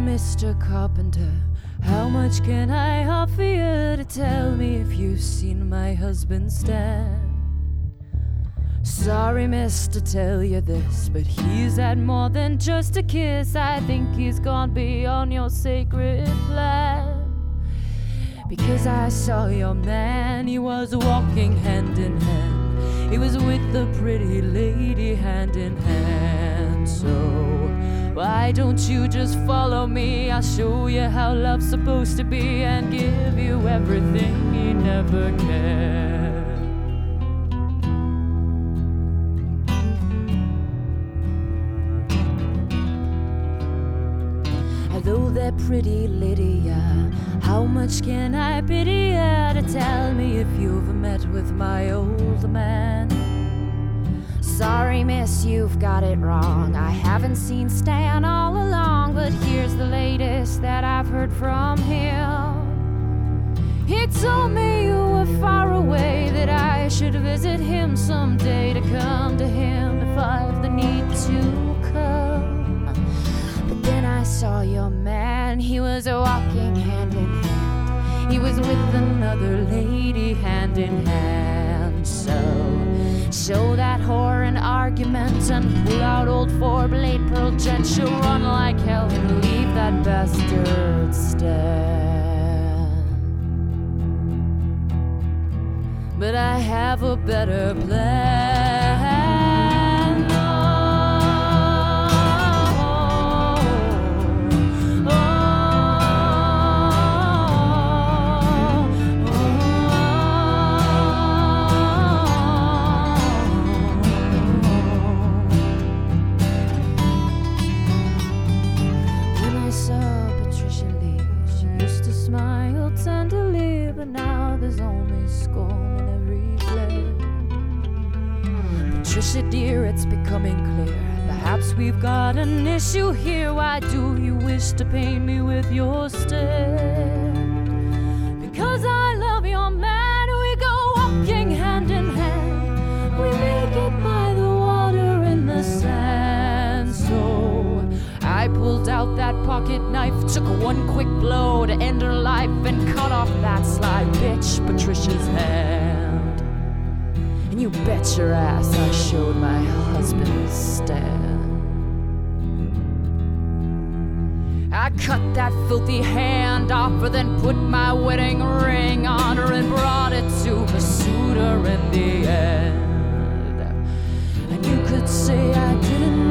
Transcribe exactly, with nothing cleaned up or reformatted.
Mister Carpenter, how much can I offer you to tell me if you've seen my husband stand? Sorry, miss, to tell you this, but he's had more than just a kiss. I think he's gone beyond your sacred plan. Because I saw your man, he was walking hand in hand. He was with the pretty lady hand in hand. So why don't you just follow me? I'll show you how love's supposed to be and give you everything he never can. Hello there, pretty Lydia, how much can I pity ya to tell me if you've met with my old man? Sorry, miss, you've got it wrong. I haven't seen Stan all along, but here's the latest that I've heard from him. He told me you were far away, that I should visit him someday, to come to him if I've the need to come. But then I saw your man, he was walking hand in hand. He was with another lady hand in hand. So show that whore an argument and pull out old four-blade pearl jet. She'll run like hell and leave that bastard stand. But I have a better plan. But now there's only scorn in every glare. Patricia dear, it's becoming clear, perhaps we've got an issue here. Why do you wish to paint me with your stare? Because I love your man, we go walking hand in hand. We make it by the water in the sand. So I pulled out that pocket knife, took one quick blow to end her life, and cut off that sly bitch Patricia's hand. And you bet your ass I showed my husband Stan. I cut that filthy hand off her, then put my wedding ring on her and brought it to her suitor in the end. And you could say I didn't